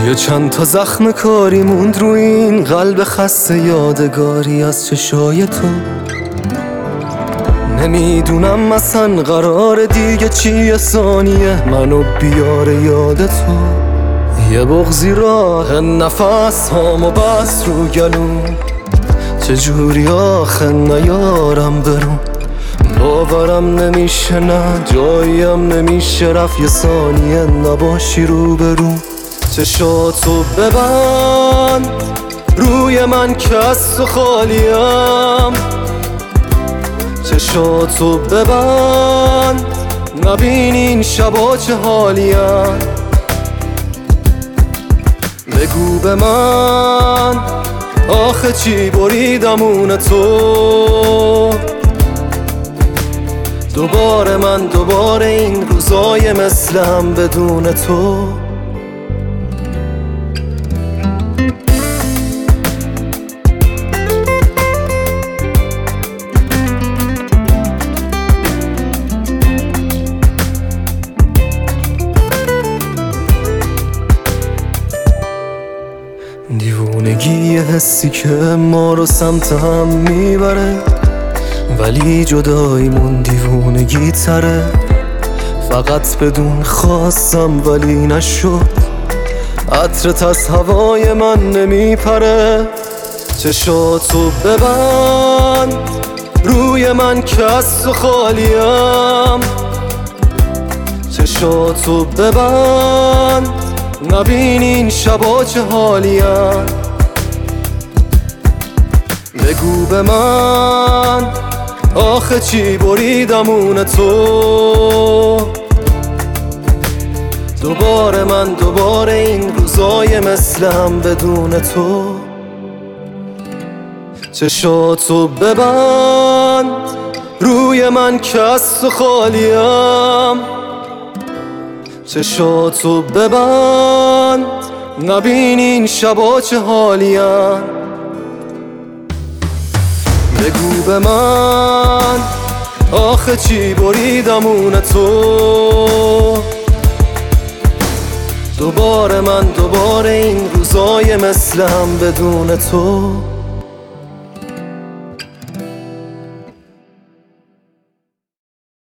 یه چند تا زخم کاری موند رو این قلب خسته، یادگاری از چشای تو. نمیدونم مثلا قرار دیگه چیه، ثانیه منو بیاره یاد تو. یه بغضی راه نفس هامو بس رو گلوم، چجوری آخه نیارم برون. باورم نمیشه نه جاییم نمیشه رفت، یه ثانیه نباشی رو برون. چشاتو ببند روی من که از تو خالیم، چشاتو ببند نبین این شبا چه حالیم. بگو به من آخه چی بریدمون تو، دوباره این روزای مثلم بدون تو. دیوونگی حسی که ما رو سمت هم میبره، ولی جداییمون دیوونگی تره. فقط بدون خواستم ولی نشد، عطرت از هوای من نمیپره. چشاتو ببند روی من که از تو خالیم، چشاتو ببند نبین این شبا چه حالیم. بگو به من آخه چی بریدمون تو، دوباره این روزای مثلم بدون تو. چشاتو ببند روی من که از تو خالیم، چشاتو ببند نبین این شبا چه حالیم. بگو به من آخه چی بریدمون تو، دوباره این روزای مثلم بدون تو.